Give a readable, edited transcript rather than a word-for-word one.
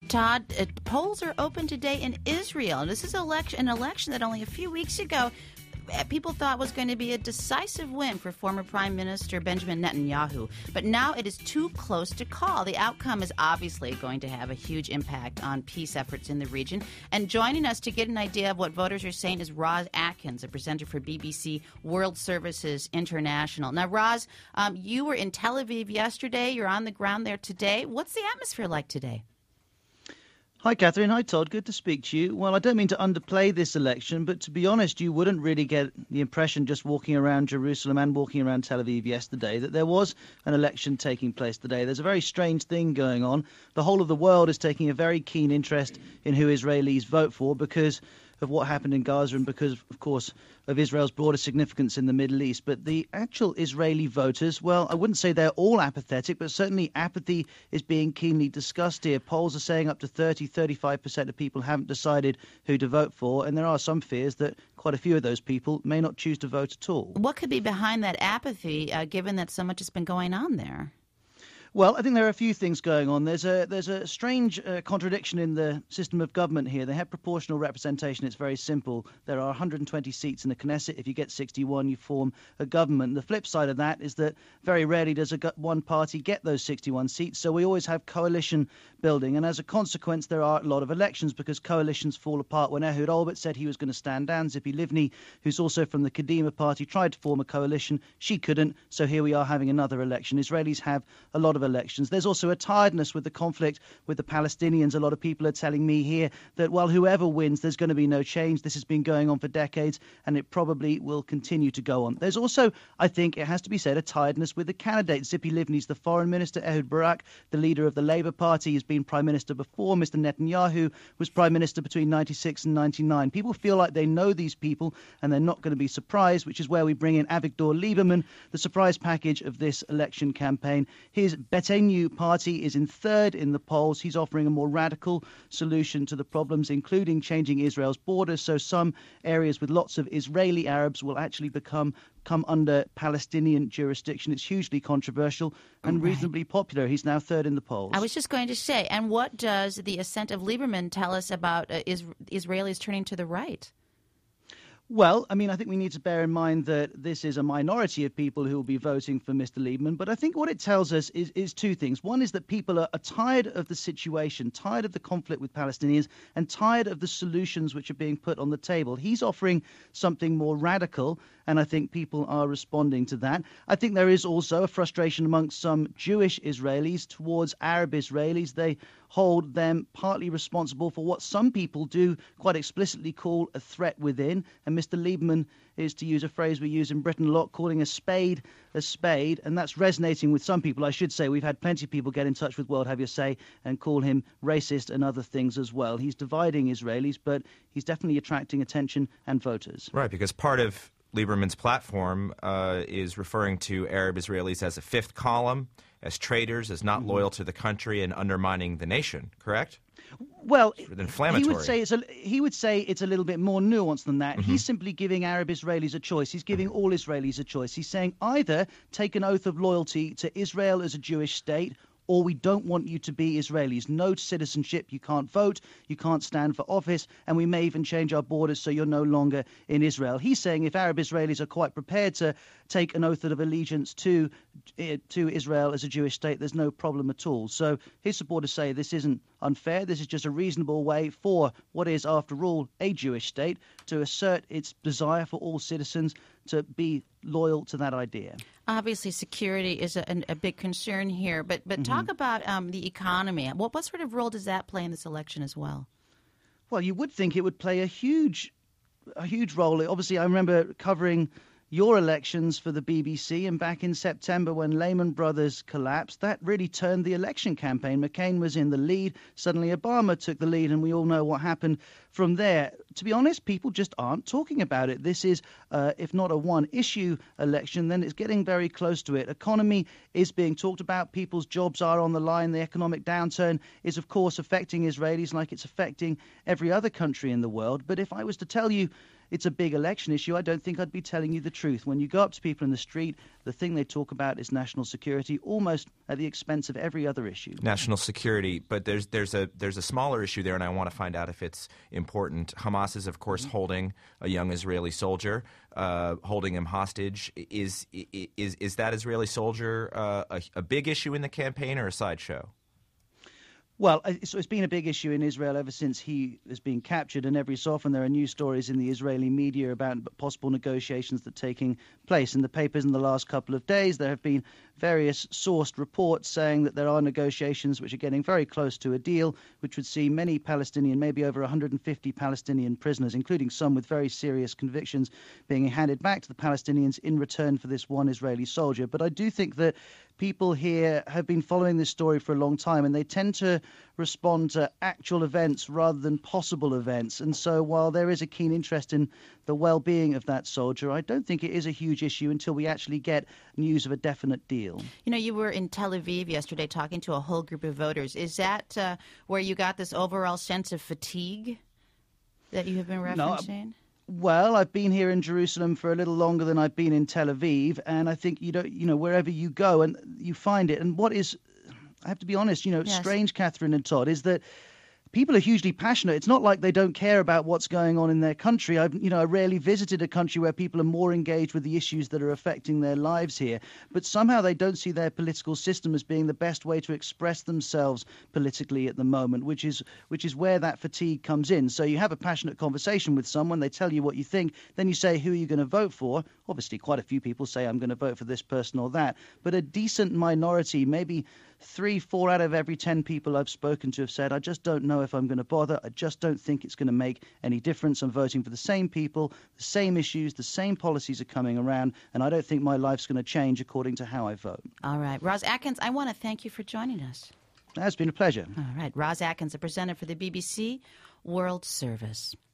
Todd, polls are open today in Israel. This is an election that only a few weeks ago people thought was going to be a decisive win for former Prime Minister Benjamin Netanyahu. But now it is too close to call. The outcome is obviously going to have a huge impact on peace efforts in the region. And joining us to get an idea of what voters are saying is Roz Atkins, a presenter for BBC World Services International. Now, Roz, you were in Tel Aviv yesterday. You're on the ground there today. What's the atmosphere like today? Hi, Catherine. Hi, Todd. Good to speak to you. Well, I don't mean to underplay this election, but to be honest, you wouldn't really get the impression just walking around Jerusalem and walking around Tel Aviv yesterday that there was an election taking place today. There's a very strange thing going on. The whole of the world is taking a very keen interest in who Israelis vote for because of what happened in Gaza and because, of course, of Israel's broader significance in the Middle East. But the actual Israeli voters, well, I wouldn't say they're all apathetic, but certainly apathy is being keenly discussed here. Polls are saying up to 35% of people haven't decided who to vote for, and there are some fears that quite a few of those people may not choose to vote at all. What could be behind that apathy, given that so much has been going on there? Well, I think there are a few things going on. There's a strange contradiction in the system of government here. They have proportional representation. It's very simple. There are 120 seats in the Knesset. If you get 61, you form a government. The flip side of that is that very rarely does one party get those 61 seats. So we always have coalition building. And as a consequence, there are a lot of elections because coalitions fall apart. When Ehud Olmert said he was going to stand down, Tzipi Livni, who's also from the Kadima party, tried to form a coalition. She couldn't. So here we are having another election. Israelis have a lot of elections. There's also a tiredness with the conflict with the Palestinians. A lot of people are telling me here that, well, whoever wins, there's going to be no change. This has been going on for decades, and it probably will continue to go on. There's also, I think, it has to be said, a tiredness with the candidates. Tzipi Livni's the foreign minister. Ehud Barak, the leader of the Labour Party, has been prime minister before. Mr. Netanyahu was prime minister between 96 and 99. People feel like they know these people, and they're not going to be surprised, which is where we bring in Avigdor Lieberman, the surprise package of this election campaign. His Beteinu party is in third in the polls. He's offering a more radical solution to the problems, including changing Israel's borders, so some areas with lots of Israeli Arabs will actually come under Palestinian jurisdiction. It's hugely controversial and reasonably popular. He's now third in the polls. I was just going to say, and what does the ascent of Lieberman tell us about Israelis turning to the right? Well, I mean, I think we need to bear in mind that this is a minority of people who will be voting for Mr. Lieberman. But I think what it tells us is two things. One is that people are tired of the situation, tired of the conflict with Palestinians, and tired of the solutions which are being put on the table. He's offering something more radical, and I think people are responding to that. I think there is also a frustration amongst some Jewish Israelis towards Arab Israelis. They hold them partly responsible for what some people do quite explicitly call a threat within. And Mr. Lieberman is, to use a phrase we use in Britain a lot, calling a spade, and that's resonating with some people. I should say we've had plenty of people get in touch with World Have Your Say and call him racist and other things as well. He's dividing Israelis, but he's definitely attracting attention and voters. Right, because part of Lieberman's platform is referring to Arab Israelis as a fifth column, as traitors, as not loyal to the country and undermining the nation, correct? Well, inflammatory. He would say it's a little bit more nuanced than that. He's simply giving Arab Israelis a choice. He's giving all Israelis a choice. He's saying either take an oath of loyalty to Israel as a Jewish state, or we don't want you to be Israelis. No citizenship, you can't vote, you can't stand for office, and we may even change our borders so you're no longer in Israel. He's saying if Arab Israelis are quite prepared to take an oath of allegiance to Israel as a Jewish state, there's no problem at all. So his supporters say this isn't unfair, this is just a reasonable way for what is, after all, a Jewish state to assert its desire for all citizens to be loyal to that idea. Obviously, security is a big concern here, but talk about the economy. What sort of role does that play in this election as well? Well, you would think it would play a huge role. Obviously, I remember covering your elections for the BBC, and back in September when Lehman Brothers collapsed, that really turned the election campaign. McCain was in the lead, suddenly Obama took the lead, and we all know what happened from there. To be honest, people just aren't talking about it. This is, if not a one-issue election, then it's getting very close to it. Economy is being talked about. People's jobs are on the line. The economic downturn is, of course, affecting Israelis like it's affecting every other country in the world. But if I was to tell you it's a big election issue, I don't think I'd be telling you the truth. When you go up to people in the street, the thing they talk about is national security, almost at the expense of every other issue. National security, but there's a smaller issue there, and I want to find out if it's important. Hamas is, of course, holding a young Israeli soldier, holding him hostage. Is that Israeli soldier a big issue in the campaign or a sideshow? Well, it's been a big issue in Israel ever since he has been captured, and every so often there are news stories in the Israeli media about possible negotiations that are taking place. In the papers in the last couple of days, there have been various sourced reports saying that there are negotiations which are getting very close to a deal, which would see many Palestinian, maybe over 150 Palestinian prisoners, including some with very serious convictions, being handed back to the Palestinians in return for this one Israeli soldier. But I do think that people here have been following this story for a long time, and they tend to respond to actual events rather than possible events. And so while there is a keen interest in the well-being of that soldier, I don't think it is a huge issue until we actually get news of a definite deal. You know, you were in Tel Aviv yesterday talking to a whole group of voters. Is that where you got this overall sense of fatigue that you have been referencing? No, well, I've been here in Jerusalem for a little longer than I've been in Tel Aviv, and I think wherever you go and you find it. And what is, I have to be honest, Yes. strange, Catherine and Todd, is that people are hugely passionate. It's not like they don't care about what's going on in their country. I rarely visited a country where people are more engaged with the issues that are affecting their lives here. But somehow they don't see their political system as being the best way to express themselves politically at the moment, which is where that fatigue comes in. So you have a passionate conversation with someone, they tell you what you think, then you say, who are you going to vote for? Obviously, quite a few people say, I'm going to vote for this person or that. But a decent minority, maybe 3-4 out of every 10 people I've spoken to have said, I just don't know if I'm going to bother. I just don't think it's going to make any difference. I'm voting for the same people, the same issues, the same policies are coming around, and I don't think my life's going to change according to how I vote. All right. Roz Atkins, I want to thank you for joining us. It's been a pleasure. All right. Roz Atkins, a presenter for the BBC World Service.